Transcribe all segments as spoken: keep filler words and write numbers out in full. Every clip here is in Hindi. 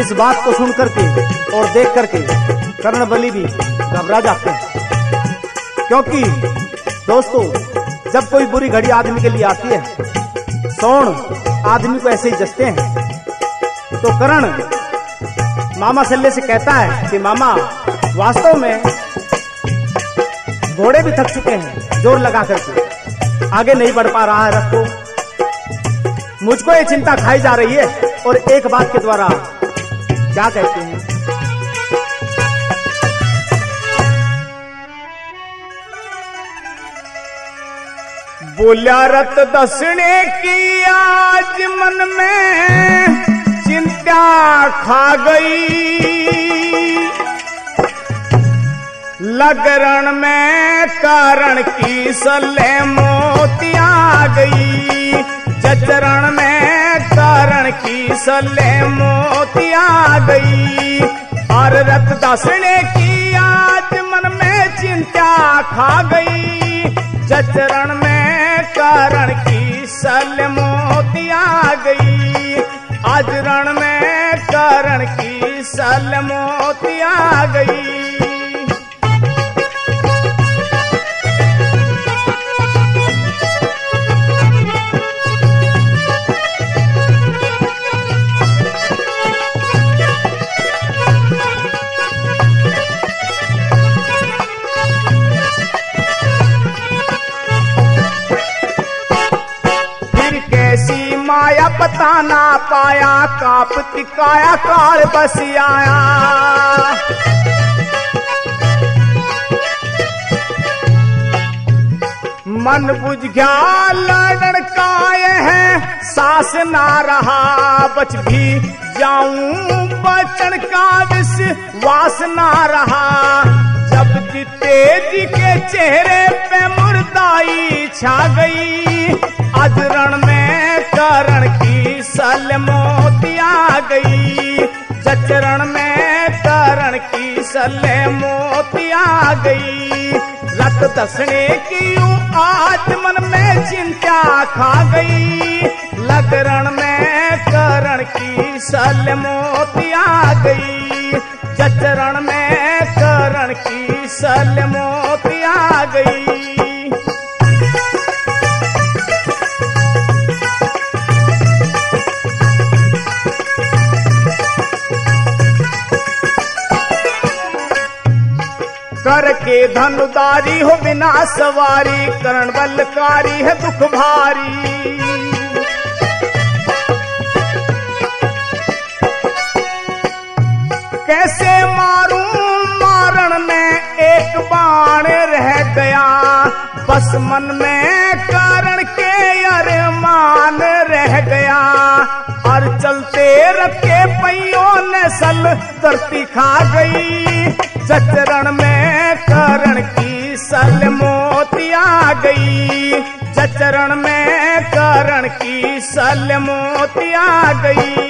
इस बात को सुन करके और देख करके कर्ण बलि भी घबरा जाते हैं, क्योंकि दोस्तों जब कोई बुरी घड़ी आदमी के लिए आती है, सौण आदमी को ऐसे ही जचते हैं। तो कर्ण मामा शल्य से कहता है कि मामा वास्तव में घोड़े भी थक चुके हैं जोर लगा करके, आगे नहीं बढ़ पा रहा है रथ को, मुझको ये चिंता खाई जा रही है। और एक बात के द्वारा क्या कहते हैं, बोल्या रथ दसने की आज मन में चिंता खा गई, लगरण में कारण की सले मोतिया गई, जचरण में कारण की सले मोतिया गई। और रथ दसने की आज मन में चिंता खा गई, जचरण में कारण की सल मोतिया गई, आचरण में कारण की सल मोतिया गई। माया पता ना पाया, कापति काया काल बस आया। मन बुझ गया लड़न काय है, सास ना रहा बच भी जाऊं, बचन का विश्वास ना रहा। जब जीते जी के चेहरे पे मुर्दाई छा गई, अजरण में कारण की सल मोतिया गई, जचरण में कारण की सल मोतिया गई। रत दसने की आज मन में चिंता खा गई, लगरण में कारण की सल मोतिया गई, जचरण में कारण की सल मोतिया गई। कर के धनुदारी हो बिना सवारी, करण बलकारी है दुख भारी। कैसे मारूं मारण में एक बाण रह गया, बस मन में कारण के अरमान रह गया। और चलते रखे पहियों ने सल धरती खा गई, जचरण में कारण की सल मोतिया गई, जचरण में कारण की सल मोतिया गई।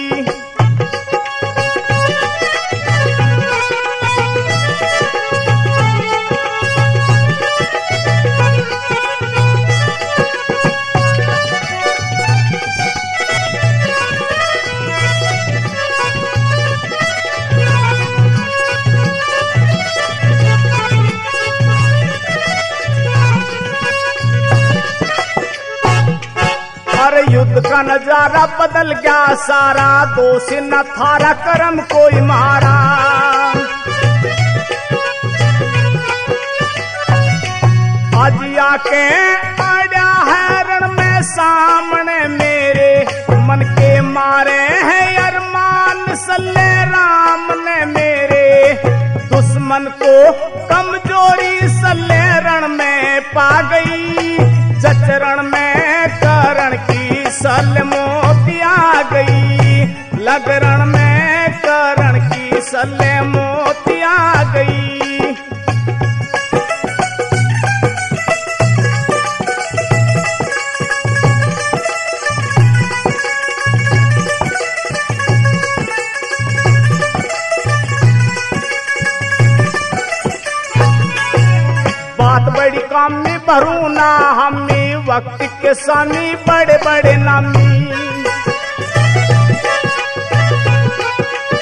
युद्ध का नजारा बदल गया सारा, दोष न थारा कर्म कोई मारा। आज आके आया है रण में सामने मेरे, मन के मारे हैं अरमान सल्ले राम ने मेरे। दुश्मन को कमजोरी सल्ले रण में पा गई, जचरण में कारण की सल मोतिया गई, लगरण में कारण की सल मोतिया गई। बात बड़ी काम में भरू ना हमें, वक्त के सानी बड़े बड़े नामी।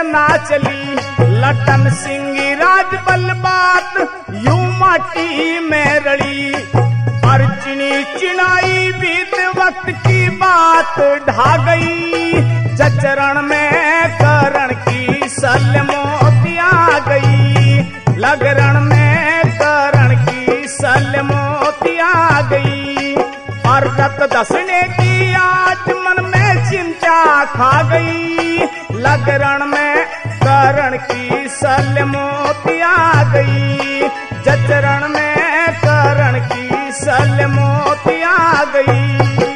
ना चली लटन सिंह राज बलबात यूं माटी में रड़ी। और चिनी चिनाई बीत वक्त की बात ढा गई जचरण में करण की सल मोतिया गई। लगरण में करण की सल मोतिया गई। और रत दसने की आज मन में चिंता खा गई। लगरण में करण की सल मोतिया गई। जचरण में करण की सल मोतिया गई।